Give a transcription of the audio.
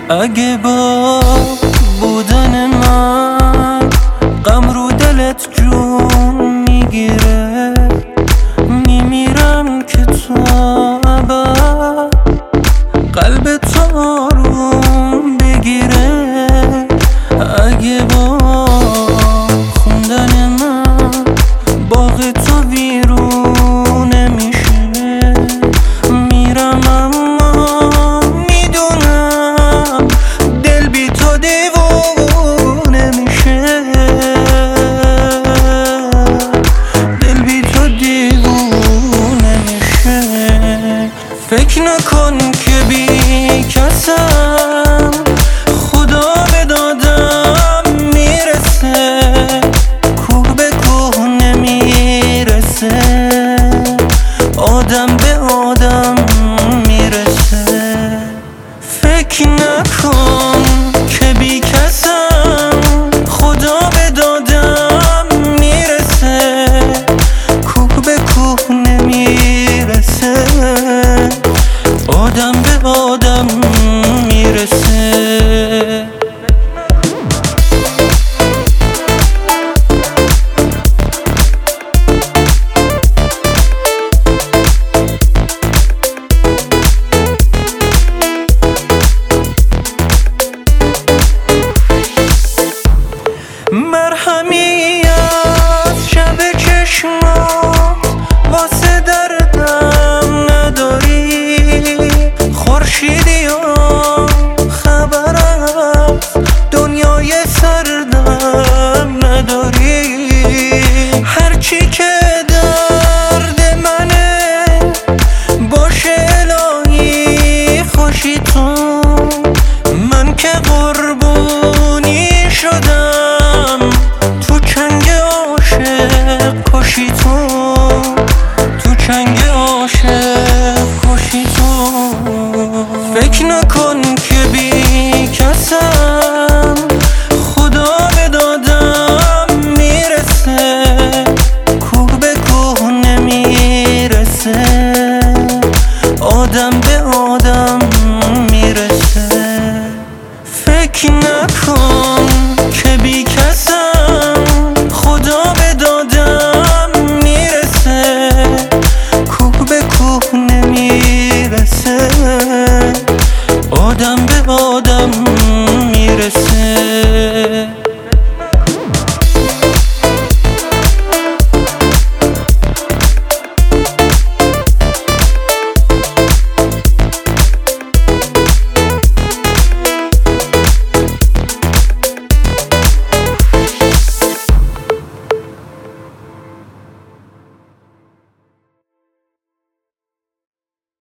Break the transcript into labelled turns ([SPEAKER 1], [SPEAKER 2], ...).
[SPEAKER 1] اگه با بودن من غم رو دلت جون میگیره، میمیرم که تو ابد قلب تو آروم بگیره. اگه با خوندن من باغ تو ویرونه میشه، میرم اما میدونم دل بی تو دیوونه میشه، دل بی تو دیوونه میشه. فکر نکن که بی کسم، خدا به دادم میرسه، کوه به کوه نمیرسه، آدم به آدم